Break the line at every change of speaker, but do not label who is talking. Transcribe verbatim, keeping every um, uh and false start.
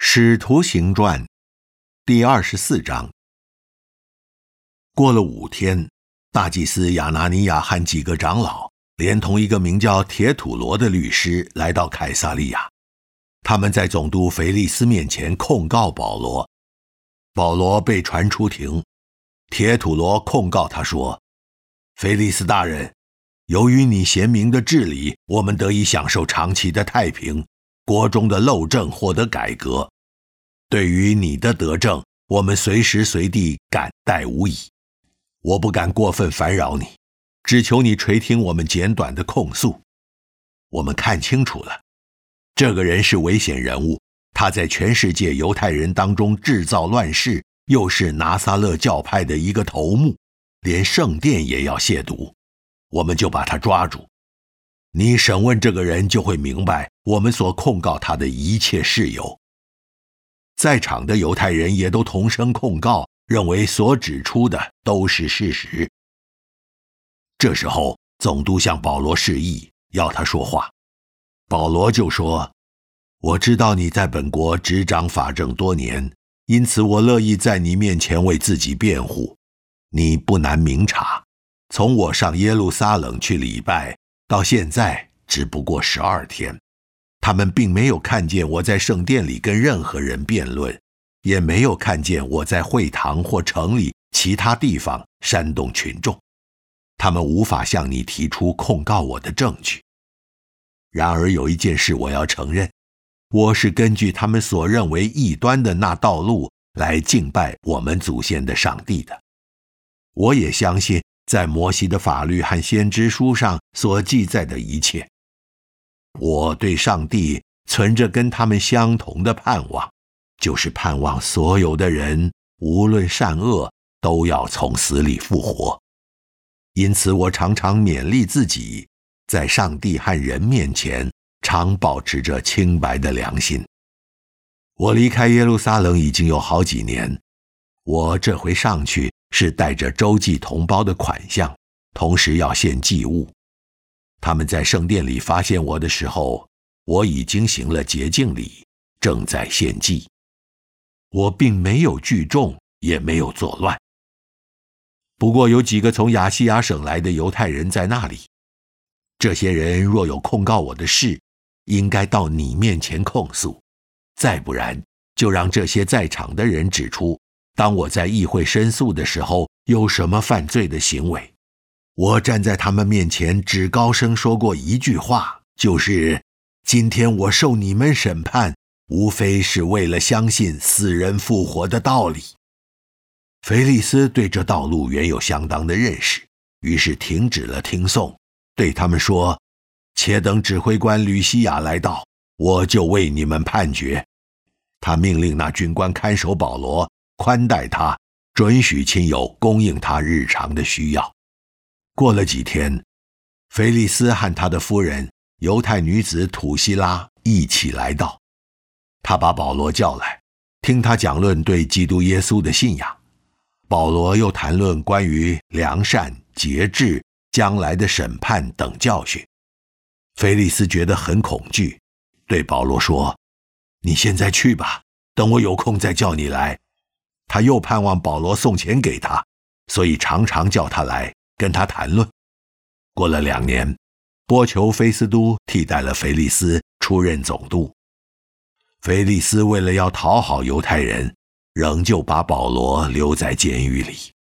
使徒行传第二十四章。过了五天，大祭司亚拿尼亚和几个长老连同一个名叫铁土罗的律师来到凯撒利亚。他们在总督腓力斯面前控告保罗。保罗被传出庭，铁土罗控告他说：腓力斯大人，由于你贤明的治理，我们得以享受长期的太平，国中的漏政获得改革。对于你的德政，我们随时随地感戴无已。我不敢过分烦扰你，只求你垂听我们简短的控诉。我们看清楚了，这个人是危险人物，他在全世界犹太人当中制造乱事，又是拿撒勒教派的一个头目，连圣殿也要亵渎。我们就把他抓住。你审问这个人，就会明白我们所控告他的一切事由。在场的犹太人也都同声控告，认为所指出的都是事实。这时候，总督向保罗示意，要他说话。保罗就说：我知道你在本国执掌法政多年，因此我乐意在你面前为自己辩护。你不难明察，从我上耶路撒冷去礼拜到现在只不过十二天，他们并没有看见我在圣殿里跟任何人辩论，也没有看见我在会堂或城里其他地方煽动群众。他们无法向你提出控告我的证据。然而有一件事我要承认，我是根据他们所认为异端的那道路来敬拜我们祖先的上帝的。我也相信在摩西的法律和先知书上所记载的一切。我对上帝存着跟他们相同的盼望，就是盼望所有的人，无论善恶，都要从死里复活。因此我常常勉励自己，在上帝和人面前常保持着清白的良心。我离开耶路撒冷已经有好几年，我这回上去是带着周济同胞的款项，同时要献祭物。他们在圣殿里发现我的时候，我已经行了洁净礼，正在献祭。我并没有聚众，也没有作乱。不过有几个从亚细亚省来的犹太人在那里。这些人若有控告我的事，应该到你面前控诉，再不然就让这些在场的人指出，当我在议会申诉的时候有什么犯罪的行为。我站在他们面前只高声说过一句话，就是今天我受你们审判，无非是为了相信死人复活的道理。腓力斯对这道路原有相当的认识，于是停止了听讼，对他们说：且等指挥官吕西亚来到，我就为你们判决。他命令那军官看守保罗，宽待他，准许亲友供应他日常的需要。过了几天，腓力斯和他的夫人犹太女子土希拉一起来到。他把保罗叫来，听他讲论对基督耶稣的信仰。保罗又谈论关于良善、节制、将来的审判等教训。腓力斯觉得很恐惧，对保罗说：你现在去吧，等我有空再叫你来。他又盼望保罗送钱给他，所以常常叫他来跟他谈论。过了两年，波求菲斯都替代了腓力斯出任总督。腓力斯为了要讨好犹太人，仍旧把保罗留在监狱里。